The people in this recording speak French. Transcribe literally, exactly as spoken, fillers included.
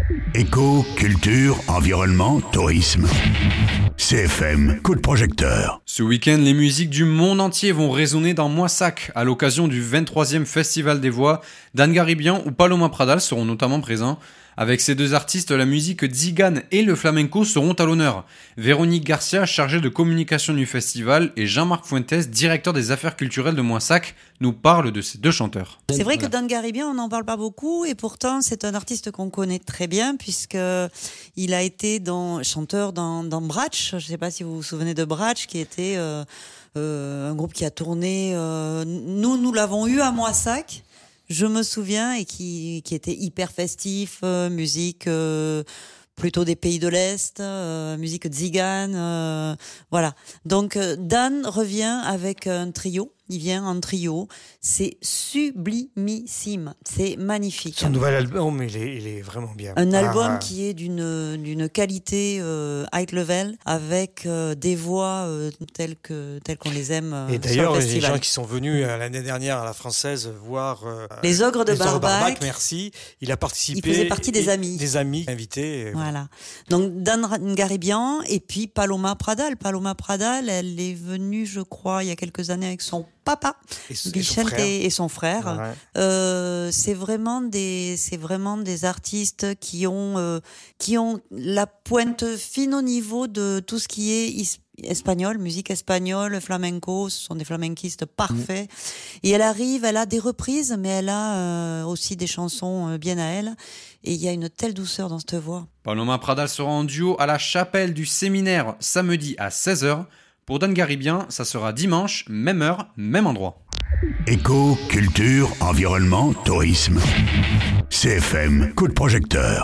Éco, culture, environnement, tourisme. C F M, coup de projecteur. Ce week-end, les musiques du monde entier vont résonner dans Moissac à l'occasion du vingt-troisième Festival des Voix. Dan Garibian ou Paloma Pradal seront notamment présents. Avec ces deux artistes, la musique tzigane et le flamenco seront à l'honneur. Véronique Garcia, chargée de communication du festival, et Jean-Marc Fuentes, directeur des affaires culturelles de Moissac, nous parlent de ces deux chanteurs. C'est vrai que Dan Garibian, on n'en parle pas beaucoup, et pourtant c'est un artiste qu'on connaît très bien, puisque il a été dans, chanteur dans, dans Bratch. Je ne sais pas si vous vous souvenez de Bratch, qui était euh, euh, un groupe qui a tourné. Euh, nous, nous l'avons eu à Moissac. Je me souviens, et qui, qui était hyper festif, euh, musique euh, plutôt des pays de l'Est, euh, musique tzigane, euh, voilà. Donc euh, Dan revient avec un trio, il vient en trio, c'est sublimissime, c'est magnifique. Son nouvel album, il est, il est vraiment bien. Un album ah. qui est d'une, d'une qualité euh, high level, avec euh, des voix euh, telles, que, telles qu'on les aime euh, Et d'ailleurs, sur le les festival. gens qui sont venus euh, l'année dernière à la Française voir euh, Les Ogres de les Ogres Barbac, merci. Il a participé. Il faisait partie des et, amis. Des amis invités. Voilà. Donc Dan Garibian et puis Paloma Pradal. Paloma Pradal, elle est venue, je crois, il y a quelques années avec son papa, Et, et Vicente son frère. et, et son frère. Ouais. Euh, c'est vraiment des, c'est vraiment des artistes qui ont, euh, qui ont la pointe fine au niveau de tout ce qui est is- espagnol, musique espagnole, flamenco. Ce sont des flamenquistes parfaits. Mmh. Et elle arrive, elle a des reprises, mais elle a euh, aussi des chansons euh, bien à elle. Et il y a une telle douceur dans cette voix. Paloma Pradal sera en duo à la chapelle du séminaire samedi à seize heures. Pour Dan Garibian, ça sera dimanche, même heure, même endroit. Éco, culture, environnement, tourisme. C F M, coup de projecteur.